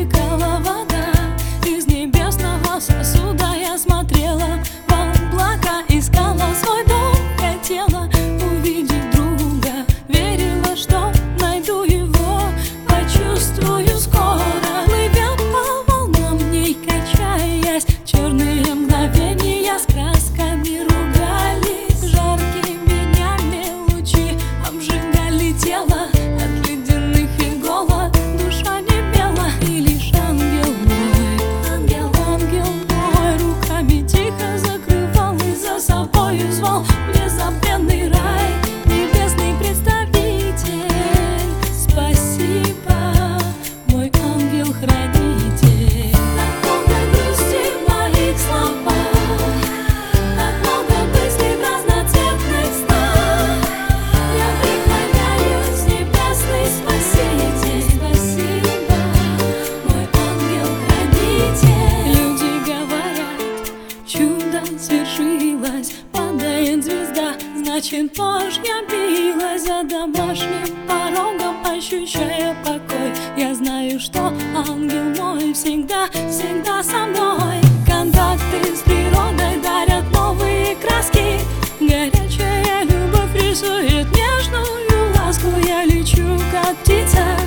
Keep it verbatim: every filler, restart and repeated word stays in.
стекала вода из небесного сосуда. Я смотрела в облака, искала свой дом, хотела увидеть друга, верила, что найду его, почувствую скоро. Плывя по волнам, не качаясь, черные мгновения с красками ругались. Жаркими днями лучи обжигали тело от ледяных иголок, душа немела. И лишь ангел мой, ангел, ангел мой, руками тихо закрывал и за собою звал в незабвенный рай. Небесный представитель, спасибо, мой ангел-хранитель. Так много грусти в моих словах, так много мыслей в разноцветных снах. Я преклоняюсь, небесный спаситель, спасибо, мой ангел-хранитель. Люди говорят, чудо свершилось, падает звезда, значит, Божья билась за домашним порогом, ощущая покой. Я знаю, что ангел мой всегда, всегда со мной. Контакты с природой дарят новые краски, горячая любовь рисует нежную ласку. Я лечу, как птица,